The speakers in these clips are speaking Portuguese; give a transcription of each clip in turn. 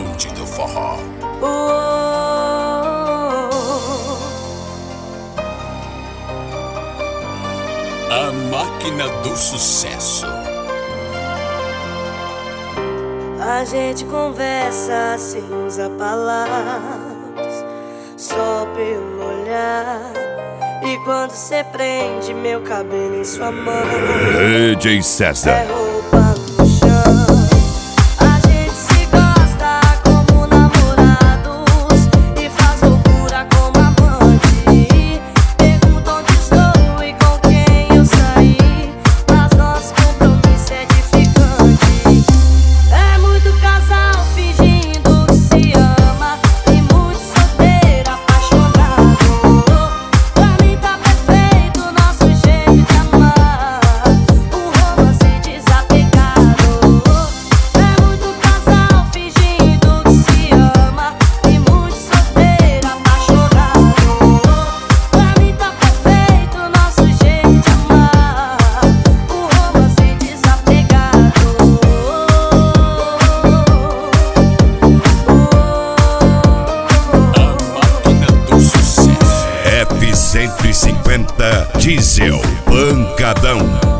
bonde do forró. A máquina do sucesso. A gente conversa sem usar palavras, só pelo olhar. E quando cê prende meu cabelo em sua mão, DJ César. é roupa no chão. A gente se gosta como namorados e faz loucura como amante. Pergunta onde estou e com quem eu saí, mas nosso compromisso é edificante. É muito casal fingindo que se ama e muito solteiro apaixonado. Pra mim tá perfeito o nosso jeito de amar, um romance desapegado. É muito casal fingindo que se ama e muito solteiro apaixonado. Pra mim tá perfeito o nosso jeito de amar, um romance desapegado. A máquina do sucesso. F-150 Diesel Pancadão.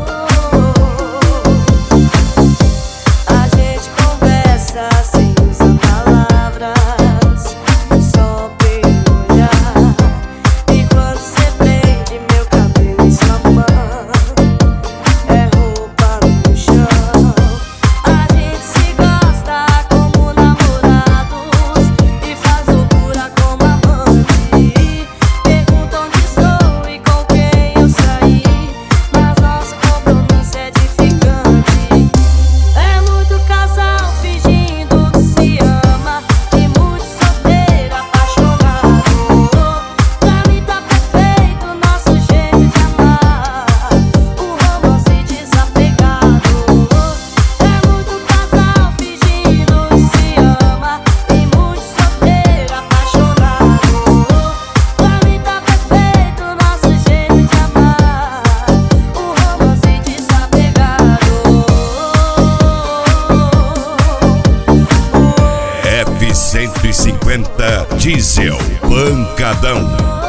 A gente conversa sem usar palavras, só pelo olhar. E quando cê prende meu cabelo em sua mão, é roupa no chão. A gente se gosta como namorados e faz loucura como amante. Pergunta onde estou e com quem eu saí, mas nosso compromisso é edificante. É muito casal fingindo que se ama e muito solteiro apaixonado. Pra mim tá perfeito o nosso jeito de amar, um romance desapegado. É muito casal fingindo que se ama e muito solteiro apaixonado. Pra mim tá perfeito o nosso jeito de amar, um romance desapegado. F-150 Diesel Pancadão.